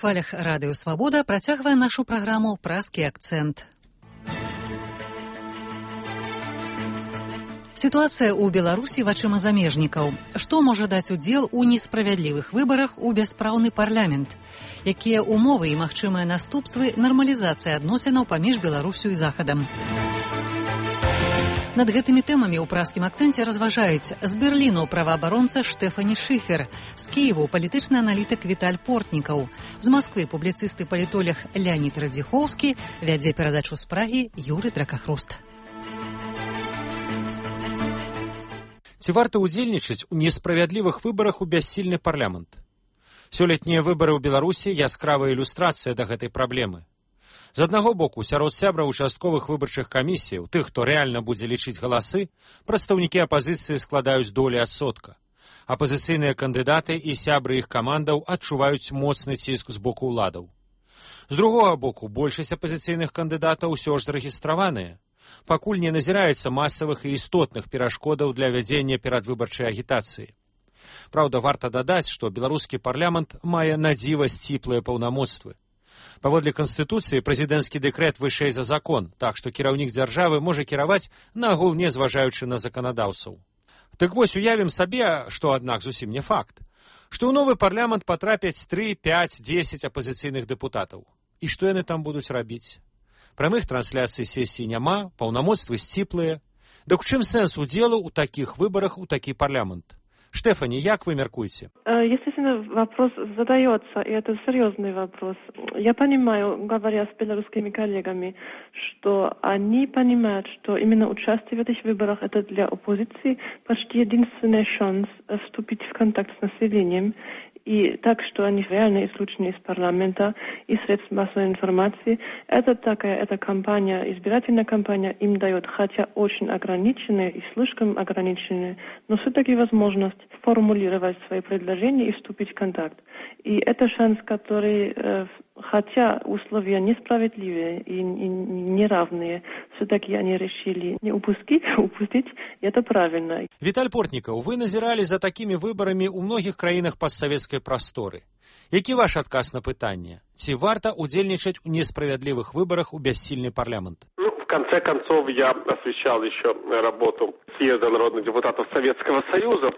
хвалях Радыё Свабода працягвае нашу праграму «Празкі акцэнт». Сітуацыя ў Беларусі вачыма замежнікаў. Што можа даць удзел у несправядлівых выбарах у бяспраўны парламент? Якія ўмовы і магчымыя наступствы нармалізацыі адносінаў паміж Беларусю і Захадам? Над гэтымі тэмамі ў празкім акцэнце разважаюць з Берліну праваабаронца Штэфані Шыфер, з Кіеву палітычны аналітык Віталь Портнікаў, з Масквы публіцыст і палітолог Леонід Радзіхоўскі, вядзе перадачу з Прагі Юры Дракахруст. Ці варта ўдзельнічаць у несправядлівых выбарах у бяссільны парламент? Сёлетнія выбары ў Беларусі яскравая ілюстрацыя да гэтай праблемы. З аднаго боку, сярод сябраў участковых выбарчых камісіяў, тых, хто рэальна будзе лічыць галасы, прадстаўнікі апазіцыі складаюць долі адсотка. Апазіцыйныя кандыдаты і сябры іх камандаў адчуваюць моцны ціск з боку ўладаў. З другога боку, большасць апазіцыйных кандыдатаў усё ж зарэгістраваныя. Пакуль не назіраецца масавых і істотных перашкодаў для вядзення перадвыбарчай агітацыі. Праўда, варта дадаць, што беларускі парламент мае надзіва сціплыя паўнамоцтвы. Паводле Канстытуцыі прэзідэнцкі дэкрэт вышэй за закон, так што кіраўнік дзяржавы можа кіраваць нагул не зважаючы на заканадаўцаў. Так вось уявім сабе, што аднак зусім не факт, што ў новы парламент патрапяць 3, 5, 10 апазіцыйных дэпутатаў. І што яны там будуць рабіць? Прамых трансляцый сесіі няма, паўнамоцтвы сціплыя. Дык у чым сэнс удзелу ў такіх выбарах у такі парламент? Штефани, як вы меркуете? Естественно, вопрос задается, и это серьезный вопрос. Я понимаю, говоря с белорусскими коллегами, что они понимают, что именно участие в этих выборах это для оппозиции почти единственный шанс вступить в контакт с населением. И так, что они реально исключены из парламента и средств массовой информации. Эта кампания, избирательная кампания им дает, хотя очень ограниченные и слишком ограниченные, но все-таки возможность формулировать свои предложения и вступить в контакт. И это шанс, который, хотя условия несправедливые и неравные, все-таки они решили не упустить, и это правильно. Віталь Портнікаў, вы назіралі за такімі выбарамі ў многіх краінах постсавецкай прасторы. Які ваш адказ на пытанне? Ці варта удзельничать в несправедливых выборах у бессильный парламент? В конце концов, я освещал еще работу съезда народных депутатов Советского Союза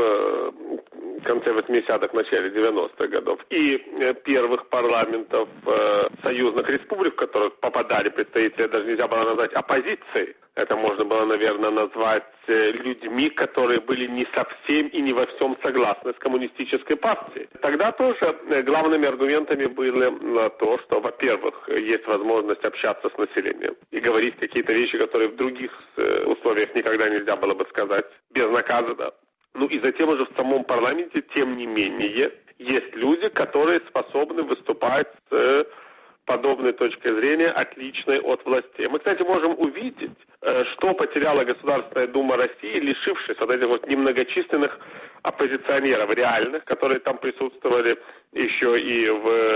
в конце 80-х, начале 90-х годов. И первых парламентов союзных республик, в которых попадали представители, даже нельзя было назвать оппозицией. Это можно было, наверное, назвать людьми, которые были не совсем и не во всем согласны с коммунистической партией. Тогда тоже главными аргументами было то, что, во-первых, есть возможность общаться с населением и говорить какие-то вещи, которые в других условиях никогда нельзя было бы сказать безнаказанно. Ну и затем уже в самом парламенте, тем не менее, есть люди, которые способны выступать с подобной точкой зрения, отличной от властей. Мы, кстати, можем увидеть, что потеряла Государственная Дума России, лишившись вот этих вот немногочисленных оппозиционеров реальных, которые там присутствовали еще и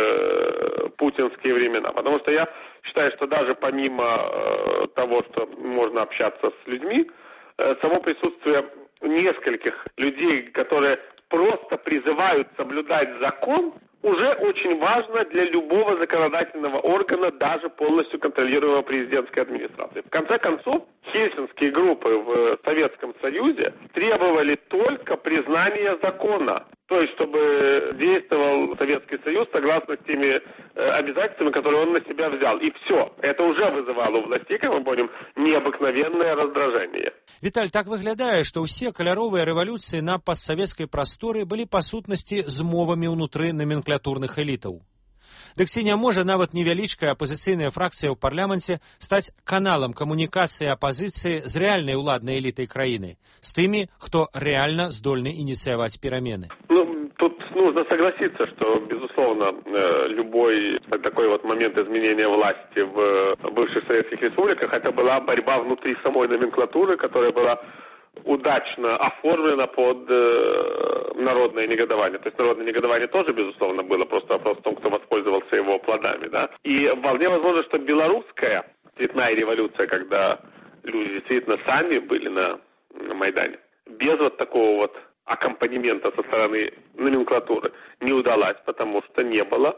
в путинские времена. Потому что я считаю, что даже помимо того, что можно общаться с людьми, само присутствие нескольких людей, которые просто призывают соблюдать закон, уже очень важно для любого законодательного органа, даже полностью контролируемого президентской администрацией. В конце концов, хельсинские группы в Советском Союзе требовали только признания закона. То есть, чтобы действовал Советский Союз согласно с теми обязательствами, которые он на себя взял. И все. Это уже вызывало у властей, как мы помним, необыкновенное раздражение. Віталь, так выглядае, што ўсе каляровыя рэвалюцыі на постсавецкай прасторы былі па сутнасці змовамі ўнутры номенклатурных элітаў. Дык ці не можа нават невялічкая апазіцыйная фракцыя ў парламенце стаць каналам камунікацыі апазіцыі з рэальнай уладнай элітай краіны, з тымі, хто рэальна здольны ініцыяваць перамены? Тут нужно согласиться, что, безусловно, любой такой вот момент изменения власти в бывших советских республиках, это была борьба внутри самой номенклатуры, которая была удачно оформлена под народное негодование. То есть народное негодование тоже, безусловно, было, просто вопрос в том, кто воспользовался его плодами, да. И вполне возможно, что белорусская цветная революция, когда люди действительно сами были на Майдане, без вот такого вот аккомпанемента со стороны номенклатуры не удалась, потому что не было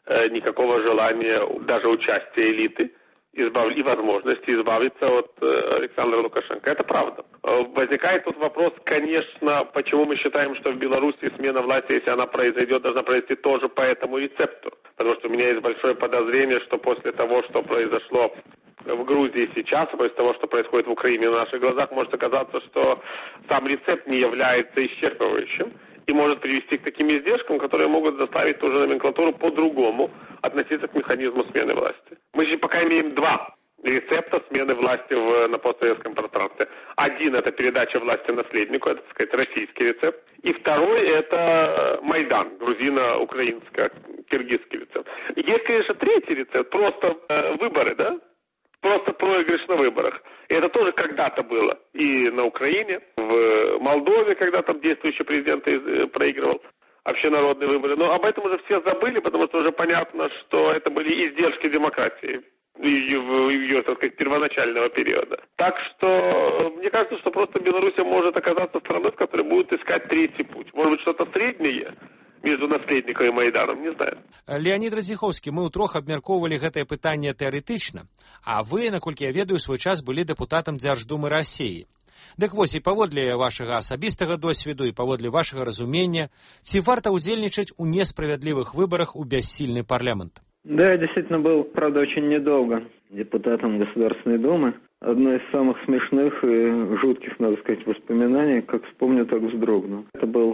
никакого желания даже участия элиты и возможности избавиться от Александра Лукашенко. Это правда. Возникает тут вопрос, конечно, почему мы считаем, что в Беларуси смена власти, если она произойдет, должна произойти тоже по этому рецепту. Потому что у меня есть большое подозрение, что после того, что произошло в Грузии сейчас, после того, что происходит в Украине на наших глазах, может оказаться, что сам рецепт не является исчерпывающим и может привести к таким издержкам, которые могут заставить ту же номенклатуру по-другому относиться к механизму смены власти. Мы же пока имеем два рецепта смены власти на постсоветском пространстве. Один – это передача власти наследнику, это, так сказать, российский рецепт. И второй – это Майдан, грузино-украинско-киргизский рецепт. Есть, конечно, третий рецепт, просто выборы, да? Просто проигрыш на выборах. И это тоже когда-то было. И на Украине, в Молдове, когда там действующий президент проигрывал общенародные выборы. Но об этом уже все забыли, потому что уже понятно, что это были издержки демократии в ее, так сказать, первоначального периода. Так что мне кажется, что просто Беларусь может оказаться страной, в которой будут искать третий путь. Может быть, что-то среднее между наследником и Майданом, не знаю. Леонід Радзіхоўскі, мы ўтрох абмяркоўвалі гэтае пытанне тэарэтычна, а вы, наколькі я ведаю, свой час былі дэпутатам Дзярждумы Расіі. Дык вось, і паводле вашага асабістага досведу, і паводле вашага разумення, ці варта удзельничать у несправедливых выборах у бессильный парламент? Да, я действительно был, правда, очень недолго депутатом Государственной Думы. Одно из самых смешных и жутких, надо сказать, воспоминаний, как вспомню, так вздрогну. Это был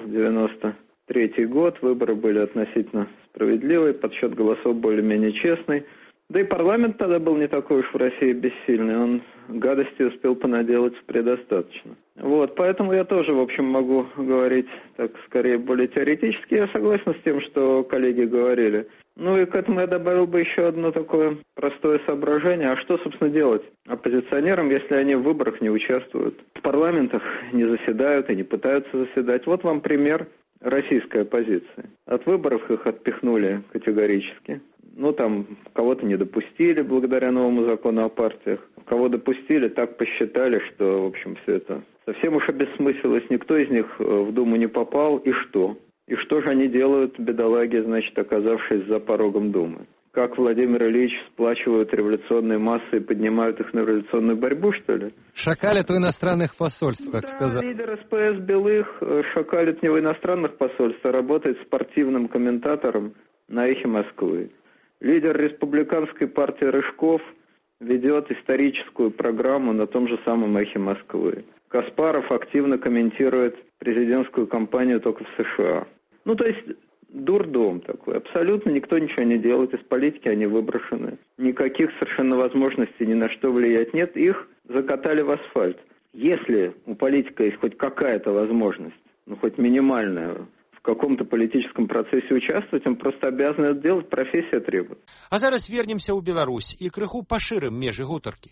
93-й год, выборы были относительно справедливые, подсчет голосов более-менее честный. Да и парламент тогда был не такой уж в России бессильный, он гадости успел понаделать предостаточно. Вот, поэтому я тоже, в общем, могу говорить так скорее более теоретически. Я согласен с тем, что коллеги говорили. Ну и к этому я добавил бы еще одно такое простое соображение. А что, собственно, делать оппозиционерам, если они в выборах не участвуют, в парламентах не заседают и не пытаются заседать? Вот вам пример российской оппозиции. От выборов их отпихнули категорически. Ну, там, кого-то не допустили благодаря новому закону о партиях. Кого допустили, так посчитали, что, в общем, все это совсем уж обессмыслилось. Никто из них в Думу не попал. И что? И что же они делают, бедолаги, значит, оказавшись за порогом Думы? Как Владимир Ильич сплачивают революционные массы и поднимают их на революционную борьбу, что ли? Шакалят в иностранных посольствах, как сказал. Лидер СПС Белых шакалит не в иностранных посольствах, а работает спортивным комментатором на «Эхе Москвы». Лидер республиканской партии Рыжков ведет историческую программу на том же самом «Эхе Москвы». Каспаров активно комментирует президентскую кампанию только в США. Ну, то есть дурдом такой. Абсолютно никто ничего не делает. Из политики они выброшены. Никаких совершенно возможностей ни на что влиять нет. Их закатали в асфальт. Если у политика есть хоть какая-то возможность, ну, хоть минимальная, в каком-то политическом процессе участвовать, он просто обязан это делать, профессия требует. А зараз вернемся ў Беларусь і крыху пашырым межы гутаркі.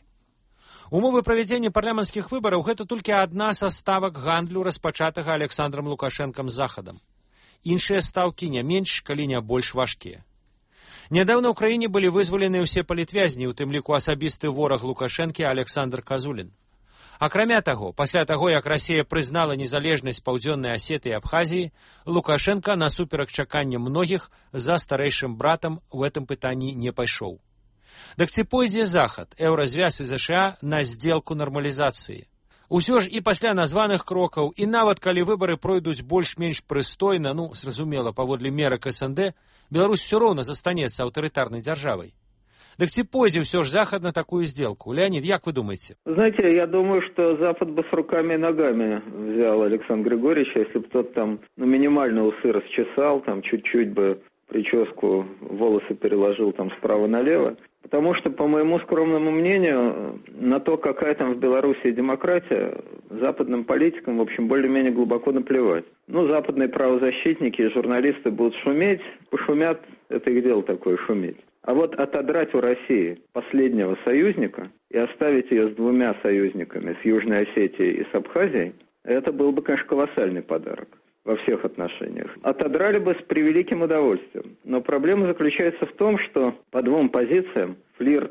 Умовы правядзення парламенцкіх выбараў гэта толькі адна са ставак гандлю, распачатага Александром Лукашэнкам з Захадам. Іншыя стаўкі не менш, калі не больш важкія. Нядаўна ў краіне былі вызвалены ўсе палітвязні, у тым ліку асабісты вораг Лукашэнкі Александр Казулін. Акрамя таго, пасля таго, як Расія прызнала незалежнасць Паўдзённай Асетыі і Абхазіі, Лукашэнка, насуперак чаканням многіх, за старэйшым братам у гэтым пытанні не пайшоў. Дык ці пойдзе Захад, Еўразвяз і ЗША на здзелку нармалізацыі? Усё ж і пасля названых крокаў, і нават калі выбары пройдуць больш-менш прыстойна, ну, зразумела, паводле мерак СНД, Беларусь все роўна застанецца аўтарытарнай дзяржавай. Так ці пойдзе ўсё ж Захад на такую сделку? Леонид, як вы думаете? Знаете, я думаю, что Запад бы с руками и ногами взял Александра Григорьевича, если бы тот там минимально усы расчесал, там чуть-чуть бы прическу, волосы переложил там справа налево. Потому что, по моему скромному мнению, на то, какая там в Беларуси демократия, западным политикам, в общем, более-менее глубоко наплевать. Ну, западные правозащитники и журналисты будут шуметь, пошумят, это их дело такое, шуметь. А вот отодрать у России последнего союзника и оставить ее с двумя союзниками, с Южной Осетией и с Абхазией, это был бы, конечно, колоссальный подарок во всех отношениях. Отодрали бы с превеликим удовольствием. Но проблема заключается в том, что по двум позициям флирт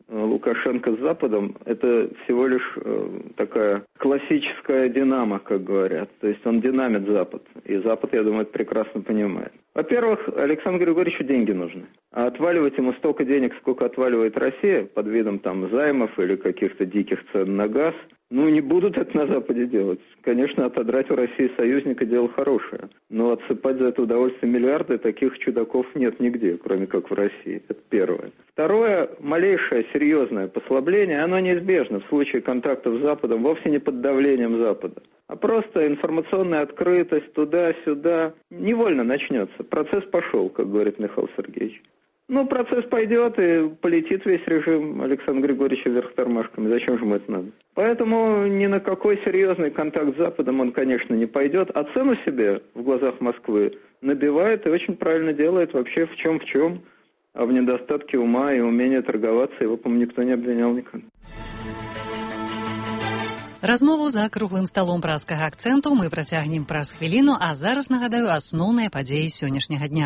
Лукашенко с Западом, это всего лишь такая классическая динамо, как говорят. То есть он динамит Запад. И Запад, я думаю, это прекрасно понимает. Во-первых, Александру Григорьевичу деньги нужны. А отваливать ему столько денег, сколько отваливает Россия, под видом там займов или каких-то диких цен на газ, не будут это на Западе делать. Конечно, отодрать у России союзника дело хорошее. Но отсыпать за это удовольствие миллиарды, таких чудаков нет нигде, кроме как в России. Это первое. Второе, малейшее серьезное послабление, оно неизбежно в случае контактов с Западом, вовсе не под давлением Запада, а просто информационная открытость туда-сюда невольно начнется. Процесс пошел, как говорит Михаил Сергеевич. Процесс пойдет и полетит весь режим Александра Григорьевича вверх тормашками. Зачем же ему это надо? Поэтому ни на какой серьезный контакт с Западом он, конечно, не пойдет. А цену себе в глазах Москвы набивает и очень правильно делает вообще в чем. А в недостатке ума и умения торговаться его, по-моему, никто не обвинял никогда. Размову за круглым сталом праскага акцэнту мы працягнем праз хвіліну, а зараз нагадаю асноўныя падзеі сённяшняга дня.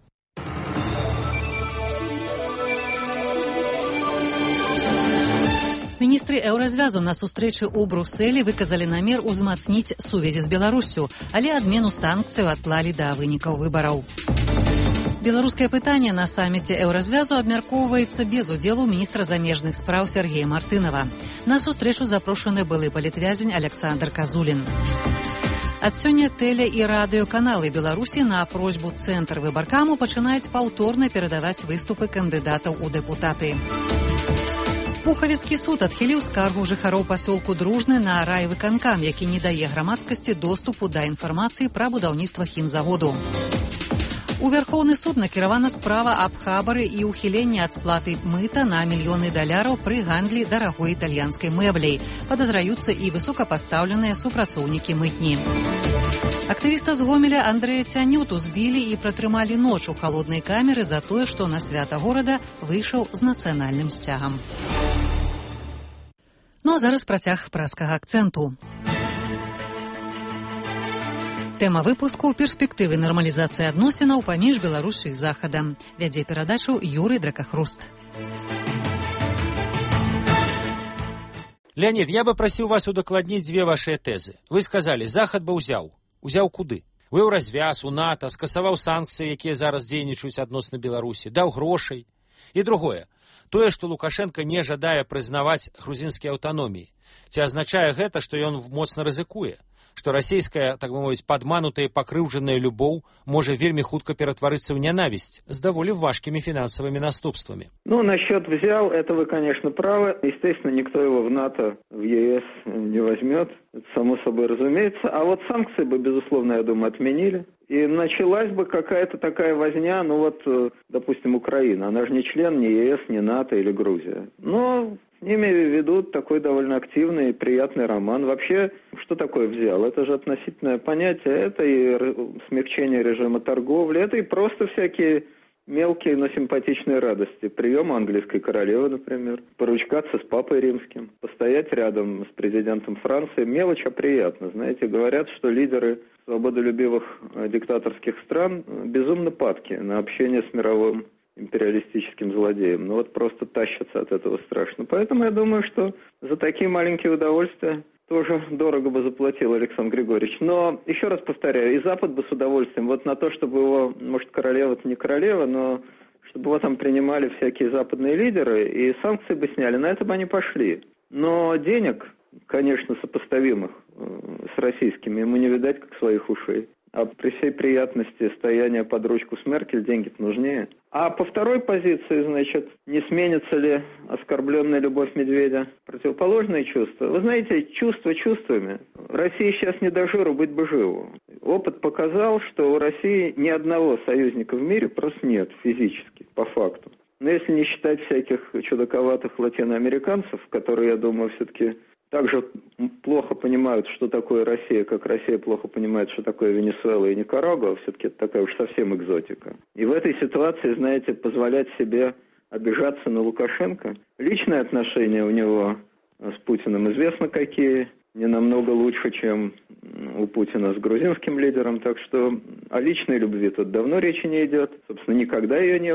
Міністры еўразвязу на сустрэчы ў Брусэлі выказалі намер узмацніць сувязі з Беларуссю, але адмену санкцыяў адклалі да вынікаў выбараў. Беларускае пытанне на саміце еўразвязу абмяркоўваецца без удзелу міністра замежных спраў Сергея Мартынова. На сустрэчу запрошаны былы палітвязень Александр Казулін. Ад сёння тэле- і радыёканалы Беларусі на просьбу Цэнтр выбаркаму пачынаюць паўторна перадаваць выступы кандыдатаў у дэпутаты. Пухавіцкі суд адхіліў скаргу жыхароў пасёлку Дружны на райвыканкам, які не дае грамадскасці доступу да інфармацыі пра будаўніцтва хімзаводу. У Вярхоўны суд накіравана справа аб хабары і ўхіленні ад сплаты мыта на мільёны даляраў пры гандлі дарагой італьянскай мэбляй. Падазраюцца і высокапастаўленыя супрацоўнікі мытні. Актывіста з Гомеля Андрэя Цянюту збілі і пратрымалі ноч у халоднай камеры за тое, што на свята горада выйшаў з нацыянальным сцягам. А зараз працяг праскага акцэнту. Тэма выпуску – перспектывы нармалізацыі адносінаў паміж Беларусю і Захадам. Вядзе перадачу Юрый Дракахруст. Леонид, я бы просил вас удакладніць дзве вашыя тэзы. Вы сказали, Захад бы ўзяў. Узяў куды? У Еўразвяз, у НАТО, скасаваў санкцыі, якія зараз дзейнічаюць адносна Беларусі, даў грошай. І другое. Тое, што Лукашенко не жадае прызнаваць грузінскія аўтаноміі. Ці азначае гэта, што ён моцна рызыкуе? Што расійская, так бы мовіць, падманутая і пакрыўджаная любоў можа вельмі хутка ператварыцца ў нянавісць з даволі важкімі фінансавымі наступствамі? Насчет взял, это вы, конечно, правы. Естественно, никто его в НАТО, в ЕС не возьмет. Это само собой разумеется. А вот санкции бы, безусловно, я думаю, отменили. И началась бы какая-то такая возня, допустим, Украина. Она же не член ни ЕС, ни НАТО или Грузия. Но с ними ведут такой довольно активный и приятный роман. Вообще, что такое взял? Это же относительное понятие. Это и смягчение режима торговли, это и просто всякие мелкие, но симпатичные радости. Прием английской королевы, например. Поручкаться с папой римским. Постоять рядом с президентом Франции. Мелочь, а приятно. Знаете, говорят, что лидеры свободолюбивых диктаторских стран безумно падки на общение с мировым империалистическим злодеем. Просто тащатся от этого страшно. Поэтому я думаю, что за такие маленькие удовольствия тоже дорого бы заплатил Александр Григорьевич. Но, еще раз повторяю, и Запад бы с удовольствием, на то, чтобы его, может, королева-то не королева, но чтобы его там принимали всякие западные лидеры, и санкции бы сняли, на это бы они пошли. Но денег, конечно, сопоставимых с российскими, ему не видать, как своих ушей. А при всей приятности стояния под ручку с Меркель деньги-то нужнее. А по второй позиции, не сменится ли оскорбленная любовь медведя? Противоположные чувства. Вы знаете, чувства чувствами. России сейчас не до жиру, быть бы живу. Опыт показал, что у России ни одного союзника в мире просто нет физически, по факту. Но если не считать всяких чудаковатых латиноамериканцев, которые, я думаю, все-таки также плохо понимают, что такое Россия, как Россия плохо понимает, что такое Венесуэла и Никарагуа, все-таки это такая уж совсем экзотика. И в этой ситуации, позволять себе обижаться на Лукашенко. Личные отношения у него с Путиным известно какие, не намного лучше, чем у Путина с грузинским лидером, так что о личной любви тут давно речи не идет, собственно, никогда ее не было.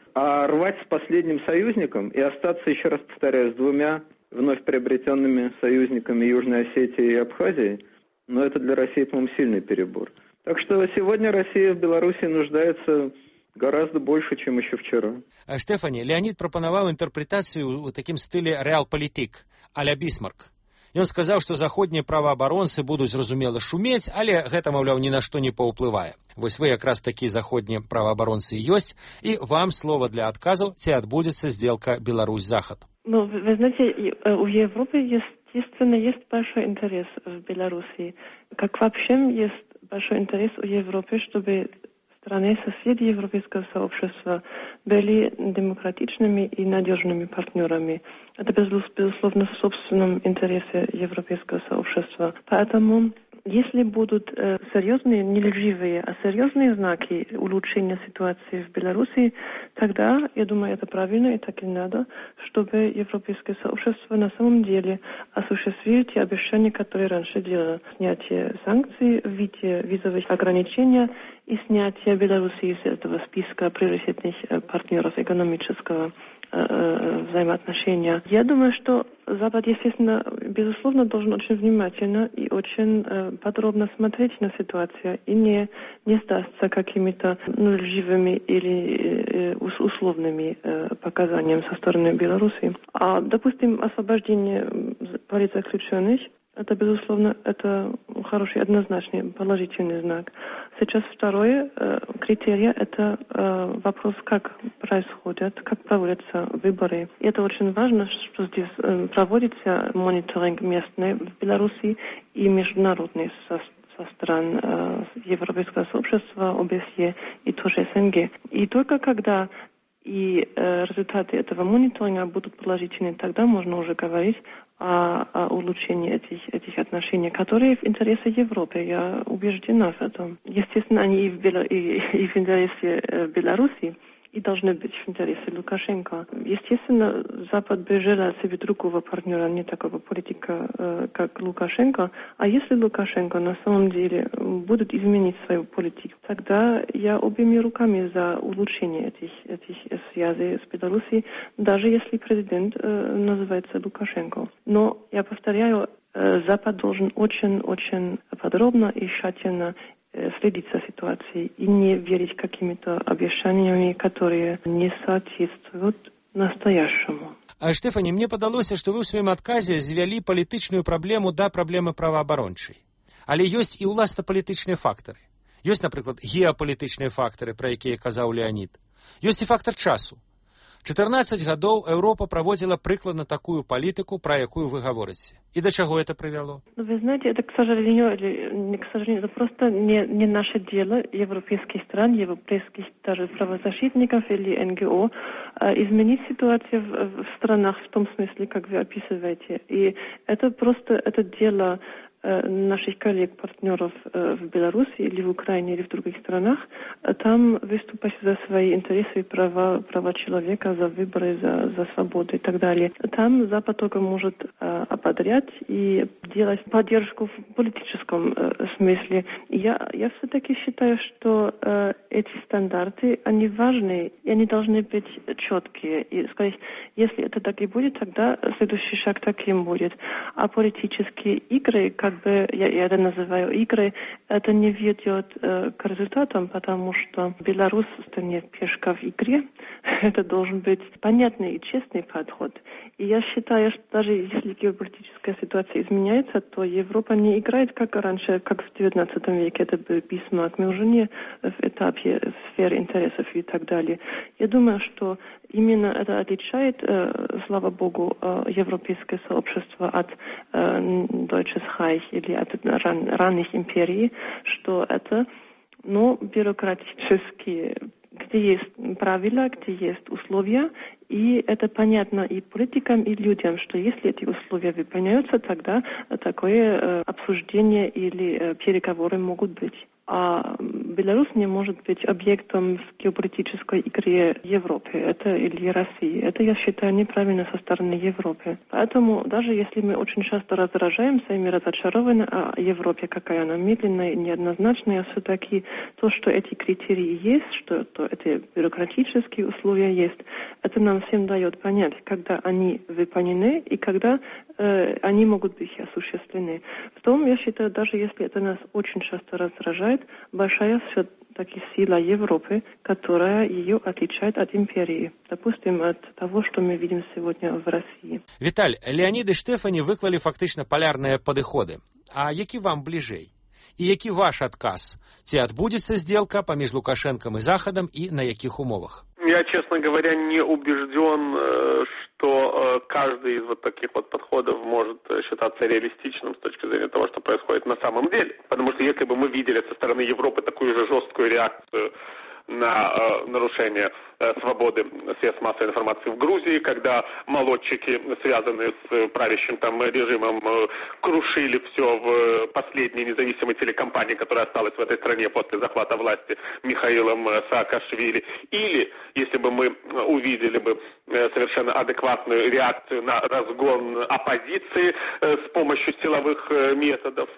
А рвать с последним союзником и остаться, еще раз повторяю, с двумя вновь приобретенными союзниками Южной Осетии и Абхазии, но это для России, по-моему, сильный перебор. Так что сегодня Россия в Беларуси нуждается гораздо больше, чем еще вчера. Штефані, Леонид прапанаваў інтэрпрэтацыю ў такім стылі рэал-палітык, а-ля Бісмарк. Ён сказаў, што заходнія праваабаронцы будуць, зразумела, шумець, але гэта, маўляў, ні на што не паўплывае. Вось вы якраз такі заходнія праваабаронцы ёсць, і вам слова для адказу, ці адбудзецца сделка Беларусь-Захад. Ну, вы знаете, у Европы естественно есть большой интерес в Беларуси. Как вообще есть большой интерес у Европы, чтобы страны-соседи Европейского сообщества были демократичными и надежными партнерами. Это, безусловно, в собственном интересе Европейского сообщества. Поэтому, если будут серьезные, не лживые, а серьезные знаки улучшения ситуации в Беларуси, тогда, я думаю, это правильно и так и надо, чтобы Европейское сообщество на самом деле осуществило те обещания, которые раньше делало. Снятие санкций в виде визовых ограничений и снятие Беларуси из этого списка приоритетных партнеров экономического взаимоотношения. Я думаю, что Запад, естественно, безусловно, должен очень внимательно и очень подробно смотреть на ситуацию и не сдастся какими-то лживыми или условными показаниями со стороны Беларуси. А, допустим, освобождение политзаключенных, это, безусловно, это хороший, однозначный, положительный знак. Сейчас второе критерий – это вопрос, как происходят, как проводятся выборы. И это очень важно, что здесь проводится мониторинг местный в Беларуси и международный со стран Европейского сообщества, ОБСЕ и тоже СНГ. И только когда и результаты этого мониторинга будут положительны, тогда можно уже говорить о улучшении этих отношений, которые в интересе Европы. Я убеждена в этом. Естественно, они и в интересе Беларуси, и должны быть в интересе Лукашенко. Естественно, Запад бы желал себе другого партнера, не такого политика, как Лукашенко. А если Лукашенко на самом деле будет изменить свою политику, тогда я обеими руками за улучшение этих связей с Беларусью, даже если президент называется Лукашенко. Но, я повторяю, Запад должен очень-очень подробно и тщательно следить за ситуацией и не верить какими-то обещаниями, которые не соответствуют настоящему. А Штефані, мне падалося, што вы ў сваім адказе звялі палітычную праблему да праблемы праваабарончай. Але ёсць і ўласна палітычныя фактары. Ёсць, напрыклад, геапалітычныя фактары, пра якія казаў Леонид. Ёсць і фактар часу. 14 гадоў Европа проводила прикладно такую политику, про якую вы говорите. И до чего это привело? Вы знаете, это, к сожалению, это просто не наше дело, европейских стран, европейских даже правозащитников или НГО, изменить ситуацию в странах в том смысле, как вы описываете. И это просто дело наших коллег-партнеров в Беларуси или в Украине или в других странах, там выступать за свои интересы и права человека, за выборы, за свободу и так далее. Там Запад только может ободрять и делать поддержку в политическом смысле. Я все-таки считаю, что эти стандарты, они важны, и они должны быть четкие. И сказать, если это так и будет, тогда следующий шаг таким будет. А политические игры, как бы, я это называю игры, это не ведет к результатам, потому что Беларусь это не пешка в игре, это должен быть понятный и честный подход. И я считаю, что даже если геополитическая ситуация изменяется, то Европа не играет как раньше, как в XIX веке, это был Бисмарк, мы уже не в этапе сферы интересов и так далее. Я думаю, что именно это отличает, слава богу, европейское сообщество от Deutsches Reich или от ранних империй, что это, бюрократические, где есть правила, где есть условия, и это понятно и политикам, и людям, что если эти условия выполняются, тогда такое обсуждение или переговоры могут быть. А Беларусь не может быть объектом в геополитической игре Европы, это или России. Это, я считаю, неправильно со стороны Европы. Поэтому даже если мы очень часто раздражаемся и мы разочарованы о Европе, какая она медленная и неоднозначная, все-таки то, что эти критерии есть, что эти бюрократические условия есть, это нам всем дает понять, когда они выполнены и когда они могут быть осуществлены. Потом, я считаю, даже если это нас очень часто раздражает, большая все-таки сила Европы, которая ее отличает от империи. Допустим, от того, что мы видим сегодня в России. Віталь, Леонід і Штефані виклали фактично полярні підходи. А які вам ближей? І який ваш отказ? Ці відбудеться сделка поміж Лукашенком і Заходом і на яких умовах? Я, честно говоря, не убежден, что каждый из вот таких вот подходов может считаться реалистичным с точки зрения того, что происходит на самом деле. Потому что если бы мы видели со стороны Европы такую же жесткую реакцию на нарушение свободы средств массовой информации в Грузии, когда молодчики, связанные с правящим там режимом, крушили все в последней независимой телекомпании, которая осталась в этой стране после захвата власти Михаилом Саакашвили. Или, если бы мы увидели бы совершенно адекватную реакцию на разгон оппозиции с помощью силовых методов,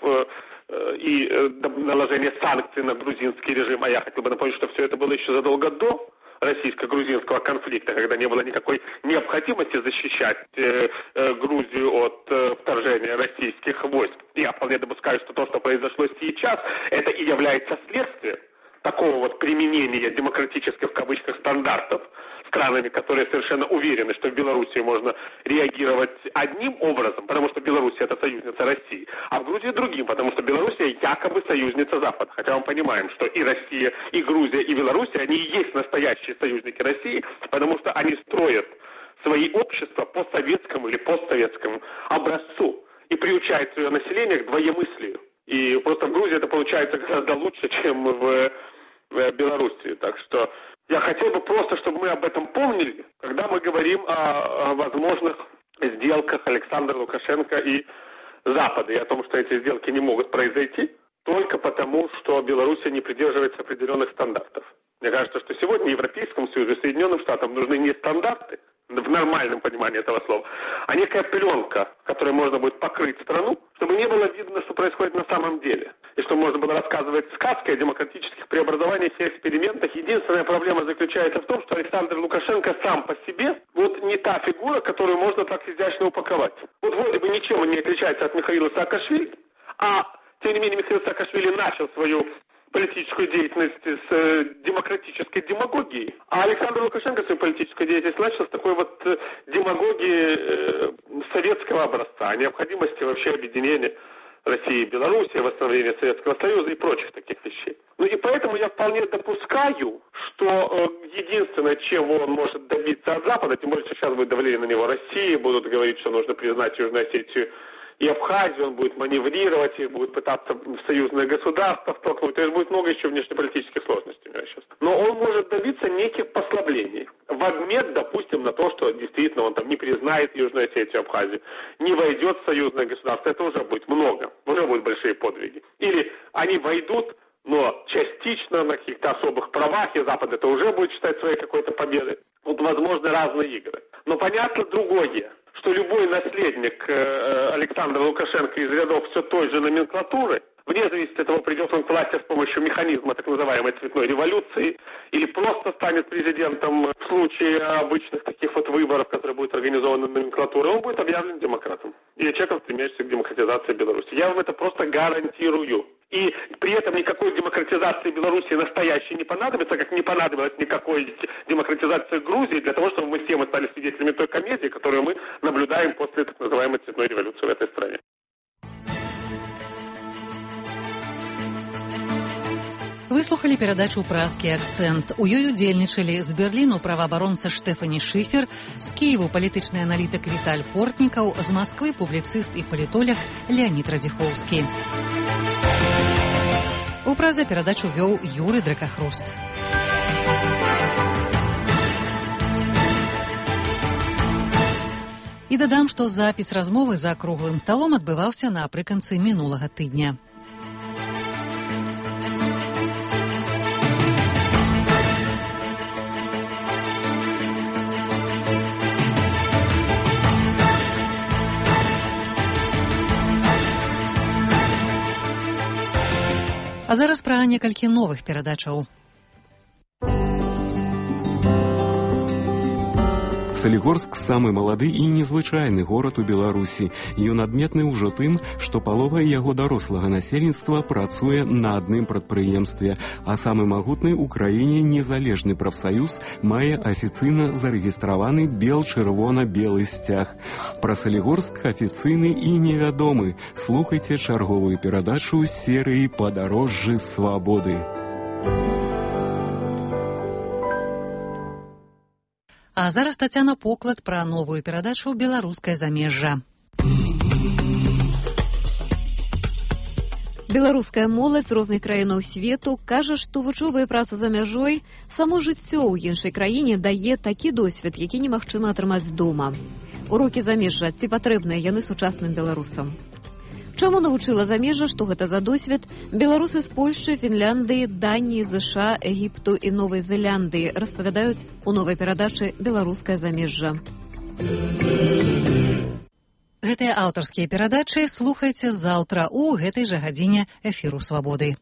и наложение санкций на грузинский режим. А я хотел бы напомнить, что все это было еще задолго до российско-грузинского конфликта, когда не было никакой необходимости защищать Грузию от вторжения российских войск. Я вполне допускаю, что то, что произошло сейчас, это и является следствием такого вот применения демократических в кавычках стандартов странами, которые совершенно уверены, что в Беларуси можно реагировать одним образом, потому что Беларусь это союзница России, а в Грузии другим, потому что Белоруссия якобы союзница Запада. Хотя мы понимаем, что и Россия, и Грузия, и Беларусь, они и есть настоящие союзники России, потому что они строят свои общества по советскому или постсоветскому образцу и приучают свое население к двоемыслию. И просто в Грузии это получается гораздо лучше, чем в Белоруссии. Так что я хотел бы просто, чтобы мы об этом помнили, когда мы говорим о возможных сделках Александра Лукашенко и Запада, и о том, что эти сделки не могут произойти только потому, что Беларусь не придерживается определенных стандартов. Мне кажется, что сегодня Европейскому Союзу и Соединенным Штатам нужны не стандарты, в нормальном понимании этого слова, а некая пленка, которой можно будет покрыть страну, чтобы не было видно, что происходит на самом деле. И чтобы можно было рассказывать сказки о демократических преобразованиях и экспериментах. Единственная проблема заключается в том, что Александр Лукашенко сам по себе вот не та фигура, которую можно так изящно упаковать. Вот вроде бы ничем он не отличается от Михаила Саакашвили, а тем не менее Михаил Саакашвили начал свою политическую деятельность с демократической демагогией, а Александр Лукашенко свою политическую деятельность начал с такой вот демагогии советского образца, о необходимости вообще объединения России и Беларуси, восстановления Советского Союза и прочих таких вещей. Ну и поэтому я вполне допускаю, что единственное, чего он может добиться от Запада, тем более сейчас будет давление на него России, будут говорить, что нужно признать Южную Осетию и Абхазию, он будет маневрировать, и будет пытаться в союзное государство втолкнуть. То есть будет много еще внешнеполитических сложностей у него сейчас. Но он может добиться неких послаблений. В обмен, допустим, на то, что действительно он там не признает Южную Осетию и Абхазию, не войдет в союзное государство. Это уже будет много, уже будут большие подвиги. Или они войдут, но частично на каких-то особых правах, и Запад это уже будет считать своей какой-то победой. Вот возможны разные игры. Но понятно другое, что любой наследник Александра Лукашенко из рядов все той же номенклатуры, вне зависимости от того, придет он к власти с помощью механизма так называемой цветной революции, или просто станет президентом в случае обычных таких вот выборов, которые будут организованы номенклатурой, он будет объявлен демократом. Или человеком, стремящимся к демократизации Беларуси. Я вам это просто гарантирую. И при этом никакой демократизации Беларуси настоящей не понадобится, как не понадобилось никакой демократизации Грузии для того, чтобы мы все стали свидетелями той комедии, которую мы наблюдаем после так называемой цветной революции в этой стране. Выслухали перадачу «Празкі акцэнт». У ёй удзельнічалі з Берліну праваабаронца Штефані Шыфер, з Кіеву палітычны аналітык Віталь Портнікаў, з Масквы публіцыст і палітолог Леонід Радзіхоўскі. У празе перадачу вёў Юрый Дракахруст. І дадам, што запіс размовы за круглым сталом адбываўся напрыканцы мінулага тыдня. А зараз пра некалькі новых перадачаў. Салігорск самы малады і незвычайны горад у Беларусі. Ён адметны ўжо тым, што палова яго дарослага насельніцтва працуе на адным прадпрыемстве, а самы магутны ў краіне незалежны прафсаюз мае афіцыйна зарэгістраваны бел-чырвона-белы сцяг. Пра Салігорск афіцыйны і невядомы. Слухайце чарговую перадачу з серыі «Падарожжы свабоды». А зараз Тацяна Поклад пра новую перадачу «Беларускае замежжа». Беларуская моладзь з розных краінаў свету кажа, што вучоба і праца за мяжой, само жыццё ў іншай краіне дае такі досвед, які немагчыма атрымаць дома. Урокі замежжа, ці патрэбныя яны сучасным беларусам? Чаму навучыла замежжа, што гэта за досвед, беларусы з Польшчы, Фінляндыі, Даніі, ЗША, Егіпту і Новай Зеландыі распавядаюць у новай перадачы «Беларускае замежжа». Гэтыя аўтарскія перадачы слухайце заўтра у гэтай жа гадзіне эфіру «Свабоды».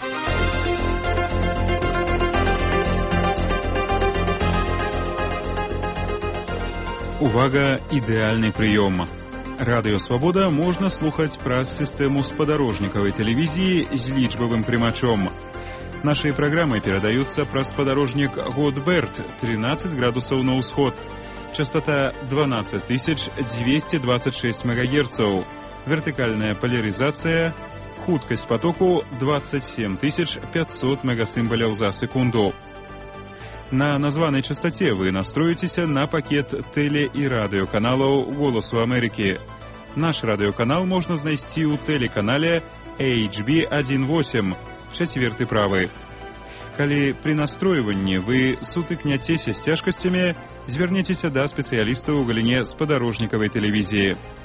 Увага, ідэальны прыём. Радыё «Свабода» можна слухаць праз сістэму спадарожнікавай тэлевізіі з лічбавым прымачом. Нашыя праграмы перадаюцца праз спадарожнік Годберт 13 градусаў на ўсход, частота 12226 МГц, вертыкальная палярызацыя, хуткасць потоку 27500 мегасімбаляў за секунду. На названай частоце вы настроіцеся на пакет тэле- і радыёканалаў «Голасу Амерыкі». Наш радыёканал можна знайсці ў тэлеканале HB18, чацверты правы. Калі пры настройванні вы сутыкняцеся з цяжкасцямі, звярніцеся да спецыялістаў у галіне спадарожнікавай тэлевізіі.